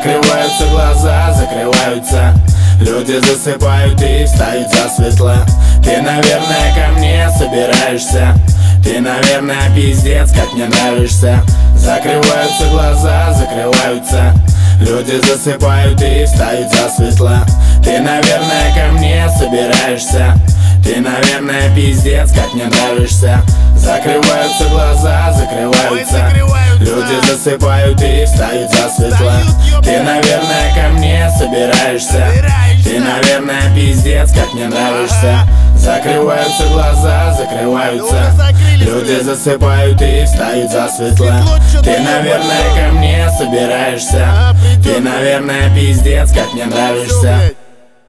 Закрываются глаза, закрываются. Люди засыпают и встают засветло. Ты, наверное, ко мне собираешься. Ты, наверное, пиздец, как мне нравишься. Закрываются глаза, закрываются. Люди засыпают и встают засветло. Ты, наверное, ко мне собираешься. Ты, наверное, пиздец, как мне нравишься. Закрываются глаза, закрываются. Люди засыпают и встают засветло. Ты, наверное, ко мне собираешься. Ты, наверное, пиздец, как мне нравишься. Закрываются глаза, закрываются. Люди засыпают и встают засветло. Ты, наверное, ко мне собираешься. Ты, наверное, пиздец, как мне нравишься.